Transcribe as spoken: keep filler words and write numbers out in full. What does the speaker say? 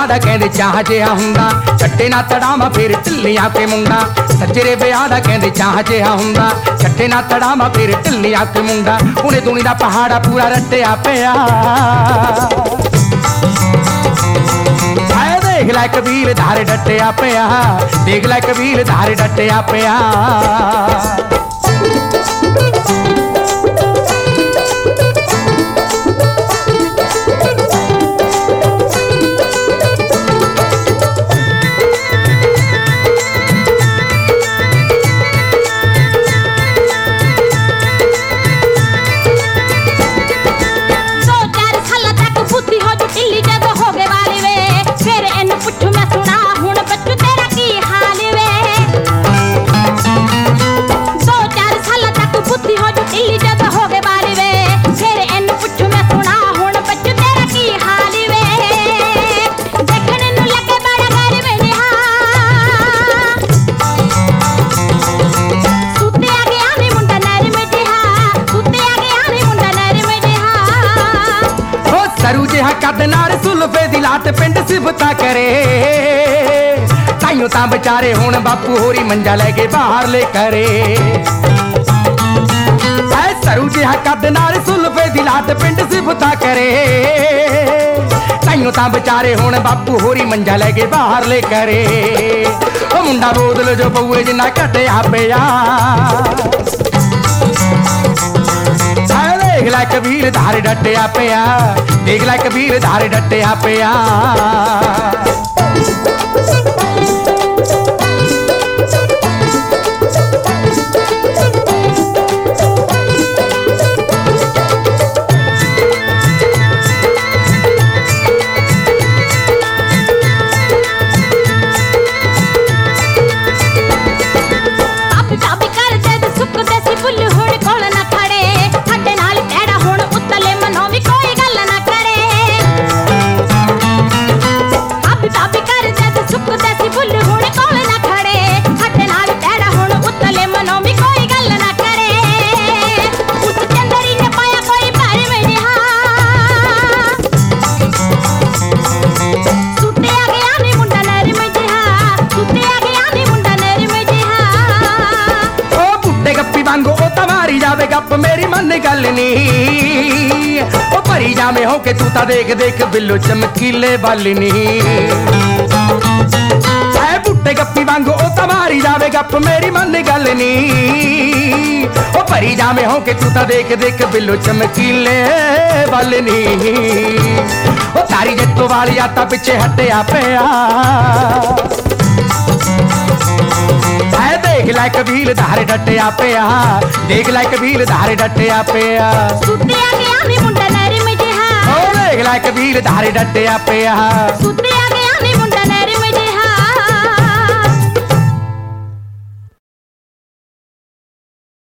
ਵਿਆਹ ਦਾ ਕਹਿੰਦੇ ਚਾਹ ਜਿਹਾ ਹੁੰਦਾ, ਛੱਟੇ ਨਾ ਤੜਾਵਾਂ ਫਿਰ ਢਿੱਲੀਆਂ ਤੇ ਮੁੰਡਾ। ਸੱਜਰੇ ਵਿਆਹ ਦਾ ਕਹਿੰਦੇ ਚਾਹ ਜਿਹਾ ਹੁੰਦਾ, ਛੱਟੇ ਨਾ ਤੜਾਵਾਂ ਫਿਰ ਢਿੱਲੀਆਂ ਤੇ ਮੁੰਡਾ। ਉਹਨੇ ਦੁਨੀ ਦਾ ਪਹਾੜਾ ਪੂਰਾ ਰੱਟਿਆ ਪਿਆ। ਦੇਖ ਲੈ ਕਬੀਰ ਧਾਰੇ ਡੱਟਿਆ ਪਿਆ, ਦੇਖ ਲੈ ਕਬੀਰ ਧਾਰੇ ਡੱਟਿਆ ਪਿਆ। ਸਰੂ ਜਿਹਾ ਕੱਦ ਨਾਲ ਸੁਲਫੇ ਦੀ ਲਾਟ ਪਿੰਡ ਸਿਫਤਾਂ ਕਰੇ। ਤਾਈਓ ਤਾਂ ਵਿਚਾਰੇ ਹੁਣ ਬਾਪੂ ਹੋਰੀ ਮੰਜਾ ਲੈ ਕੇ ਬਾਹਰਲੇ ਕਰੇ। ਐ ਸਰੂ ਜਿਹਾ ਕੱਦ ਨਾਲ ਸੁਲਫੇ ਦੀ ਲਾਟ ਪਿੰਡ ਸਿਫਤਾਂ ਕਰੇ। ਤਾਈਓ ਤਾਂ ਵਿਚਾਰੇ ਹੁਣ ਬਾਪੂ ਹੋਰੀ ਮੰਜਾ ਲੈ ਕੇ ਬਾਹਰਲੇ ਕਰੇ। ਉਹ ਮੁੰਡਾ ਬੋਦਲ ਜੋ ਬਊਏ ਜਿੰਨਾ ਘਟਿਆ ਪਿਆ। ਦੇਖ ਲੈ ਕਬੀਰ ਧਾਰੇ ਡੱਟਿਆ ਪਿਆ, ਦੇਖ ਲੈ ਕਬੀਰ ਧਾਰੇ ਡੱਟਿਆ ਪਿਆ। ਗੱਪ ਮੇਰੀ ਮੰਨ ਗੱਲ ਨੀ, ਉਹ ਭਰੀ ਜਾਵੇਂ ਹੋ ਕੇ ਤੂੰ ਤਾਂ ਦੇਖ ਦੇਖ ਬਿੱਲੋ ਚਮਕੀਲੇ ਵੱਲ ਨੀ। ਐ ਬੁੱਟੇ ਗੱਪੀ ਵਾਂਗੂ ਉਹ ਤਾਂ ਮਾਰੀ ਜਾਵੇ ਗੱਪ ਮੇਰੀ ਮੰਨ ਗੱਲ ਨੀ, ਉਹ ਭਰੀ ਜਾਵੇਂ ਹੋ ਕੇ ਤੂੰ ਤਾਂ ਦੇਖ ਦੇਖ ਬਿੱਲੋ ਚਮਕੀਲੇ ਵੱਲ ਨੀ। ਉਹ ਤਾਰੀ ਜੱਟੋ ਵਾਲੀ ਆਤਾ ਪਿੱਛੇ ਹਟਿਆ ਪਿਆ। ਦੇਖ ਲੈ ਕਬੀਰ ਧਾਰੇ ਡੱਟਿਆ ਪਿਆ, ਦੇਖ ਲੈ ਕਬੀਰ ਧਾਰੇ ਡੱਟਿਆ ਪਿਆ। ਸੁੱਤਿਆ ਗਿਆ ਨੀ ਮੁੰਡਾ ਨਰਮ ਜਿਹਾ, ਓ ਦੇਖ ਲੈ ਕਬੀਰ ਧਾਰੇ ਡੱਟਿਆ ਪਿਆ। ਸੁੱਤਿਆ